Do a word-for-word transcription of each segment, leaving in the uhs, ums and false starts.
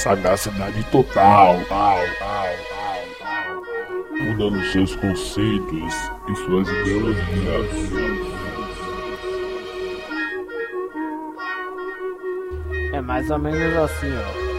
sagacidade total, tal, tal, tal, tal, mudando seus conceitos e suas ideologias. É mais ou menos assim, ó.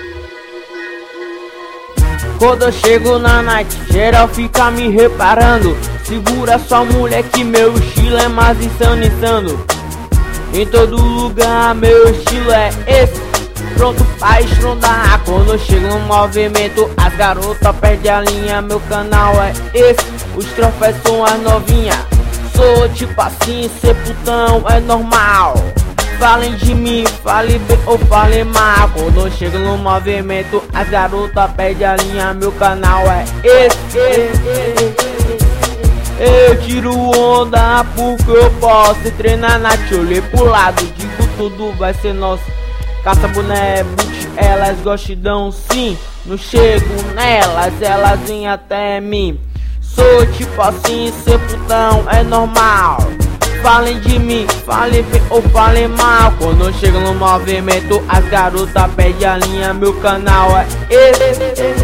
Quando eu chego na night, geral fica me reparando. Segura sua mulher que meu estilo é mais insano, insano. Em todo lugar meu estilo é esse, pronto pra estrondar. Quando eu chego no movimento, as garotas perdem a linha. Meu canal é esse, os troféus são as novinhas. Sou tipo assim, ser putão é normal. Falem de mim, fale bem ou fale mal. Quando eu chego no movimento, as garotas perdem a linha. Meu canal é esse, esse, esse. Eu tiro onda porque eu posso treinar na tio. Olhei pro lado, digo tudo vai ser nosso. Caça boné, boot, elas gostidão sim. Não chego nelas, elas vêm até mim. Sou tipo assim, ser putão é normal. Falem de mim, falem bem ou falem mal. Quando eu chego no movimento, as garotas perdem a linha. Meu canal é esse.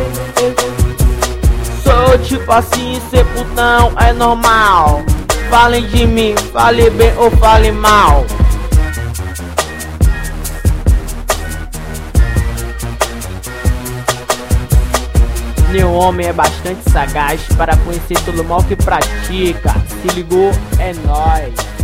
Sou tipo assim, ser putão é normal. Falem de mim, falem bem ou falem mal. Nenhum homem é bastante sagaz para conhecer todo o mal que pratica. Se ligou, é nóis.